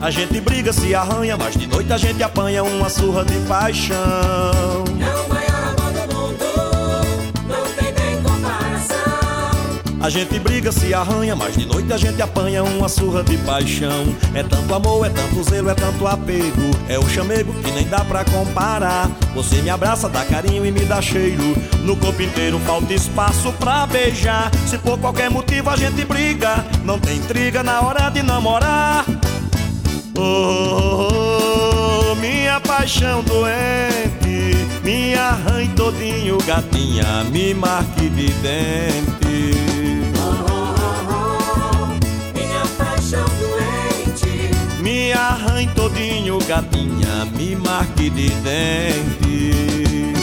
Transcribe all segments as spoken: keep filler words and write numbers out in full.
A gente briga, se arranha, mas de noite a gente apanha uma surra de paixão. É o maior amor do mundo, não tem nem comparação. A gente briga, se arranha, mas de noite a gente apanha uma surra de paixão. É tanto amor, é tanto zelo, é tanto apego, é o chamego que nem dá pra comparar. Você me abraça, dá carinho e me dá cheiro, no corpo inteiro falta espaço pra beijar. Se por qualquer motivo a gente briga, não tem intriga na hora de namorar. Oh, oh, oh, minha paixão doente, me arranhe todinho, gatinha, me marque de dente. Oh, oh, oh, oh, minha paixão doente, Me arranhe todinho, gatinha, me marque de dente.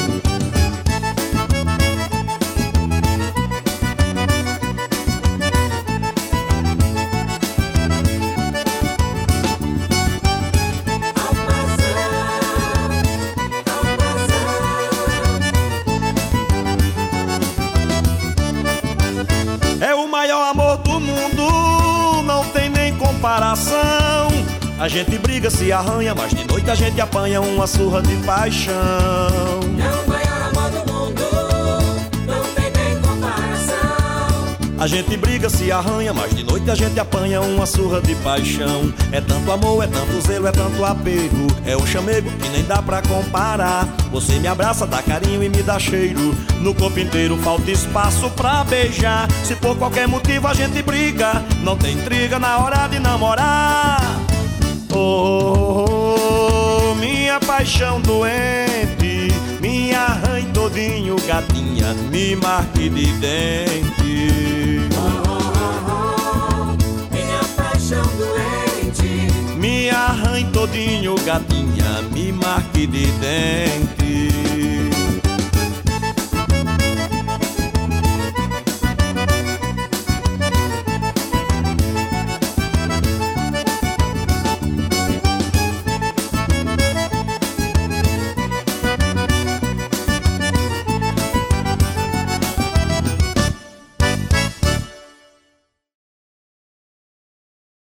É o maior amor do mundo, não tem nem comparação. A gente briga, se arranha, mas de noite a gente apanha uma surra de paixão. é o maior amor do mundo, não tem nem comparação. A gente briga, se arranha, mas de noite a gente apanha uma surra de paixão. É tanto amor, é tanto zelo, é tanto apego, é o chamego que nem dá pra comparar. Você me abraça, dá carinho e me dá cheiro, no corpo inteiro falta espaço pra beijar. Se por qualquer motivo a gente briga, não tem intriga na hora de namorar. Oh, oh, oh, minha paixão doente, me arranhe todinho, gatinha, me marque de dente. Oh, oh, oh, minha paixão doente, Me arranhe todinho, gatinha, me marque de dente.